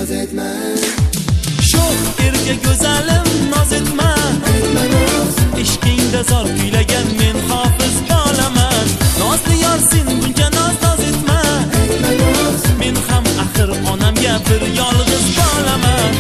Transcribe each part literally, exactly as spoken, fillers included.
naz etma. Sho'x erga go'zalim noz etma. Ishqingda zor kuylagan men hofiz bolaman. Nozli yor sen buncha noz noz etma. Men ham axir onamga bir yolg'iz bolaman.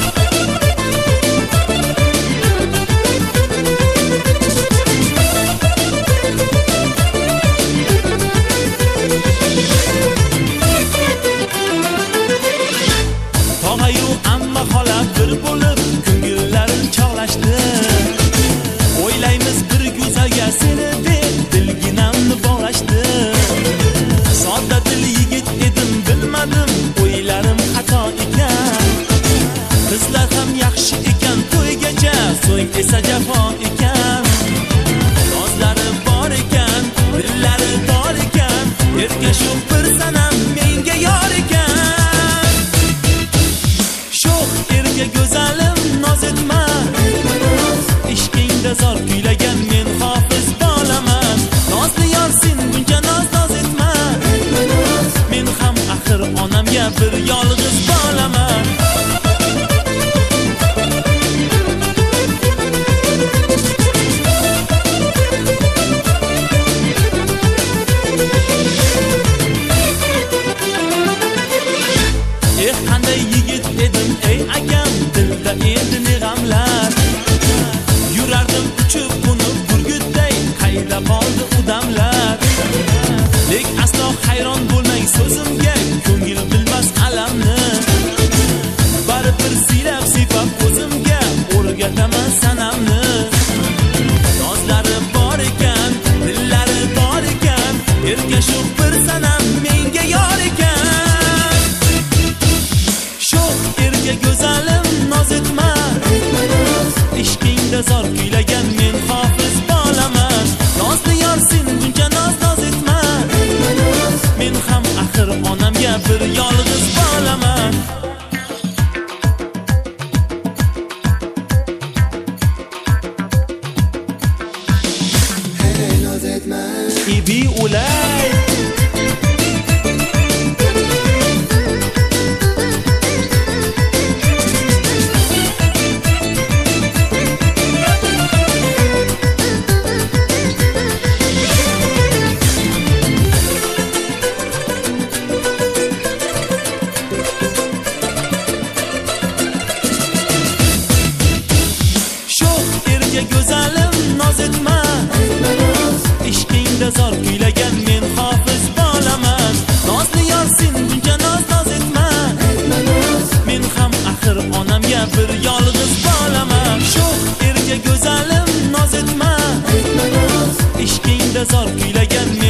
Tog'ayu amma xola bir bo'lib ko'ngillarni chog'lashdi. O'ylaymiz bir go'zalga seni deb dilginamni bog'lashdi. Sodda dil yigit edim bilmadim, o'ylarim xato ekan. Qizlar ham yaxshi ekan to'ygacha, so'ng esa jafo ekan. Nozlari bor ekan, dillari bor ekan, erga shu bir sanam menga yor ekan. Sho'x erga go'zalim noz etma. Ishqingda zor kuylagan men hofiz bolaman. Nozli yor sen buncha noz noz etma. Men ham axir onamga bir yolg'iz bolaman. Eh qanday yigit edim ey akam, dilda endi ne g'amlar. Yurardim uchib qo'nib burgutday, qayda qoldi u damlar. Lek aslo hayron bo'lmang so'zimga, ko'ngil bilmas alamni. Baribir siylab sifab o'zimga o'rgataman sanamni. Nozlari bor ekan, dillari bor ekan, erga shu bir sanam menga yor ekan. Sho'x erga go'zalim noz etma. Ishqingda zor kuylagan men hofiz bolaman. Nozli yor sen buncha noz noz etma. Men ham axir onamga bir yolg'iz bolaman. Hey naz etma. Ibi ulay go'zalim noz etma. Ishqingda zor kuylagan men hofiz bolaman. Nozli yor sen buncha noz noz etma. Men ham axir onamga bir yolg'iz bolaman. Sho'x erga go'zalim noz etma. Ishqingda zor kuylagan